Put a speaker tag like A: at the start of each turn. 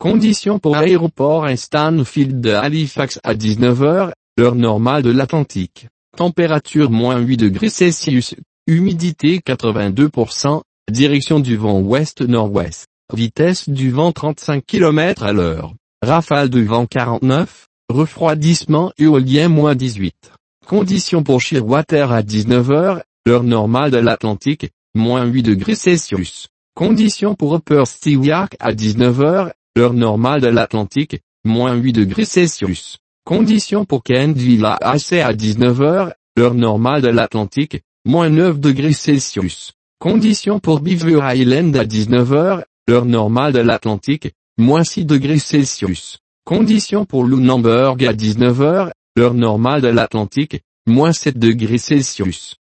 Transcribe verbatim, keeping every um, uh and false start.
A: Conditions pour aéroport et Stanfield de Halifax à dix-neuf heures, heure normale de l'Atlantique. Température moins huit degrés Celsius, humidité quatre-vingt-deux pour cent, direction du vent ouest-nord-ouest, vitesse du vent trente-cinq kilomètres à l'heure, rafale de vent quarante-neuf, refroidissement éolien moins dix-huit. Conditions pour Shearwater à dix-neuf heures, heure normale de l'Atlantique, moins huit degrés Celsius. Conditions pour Upper Stewiacke à dix-neuf heures, heure normale de l'Atlantique, moins huit degrés Celsius. Conditions pour Kentville à dix-neuf heures, heure normale de l'Atlantique, moins neuf degrés Celsius. Conditions pour Beaver Island à dix-neuf heures, heure normale de l'Atlantique, moins six degrés Celsius. Conditions pour Lunenburg à dix-neuf heures, heure normale de l'Atlantique, moins sept degrés Celsius.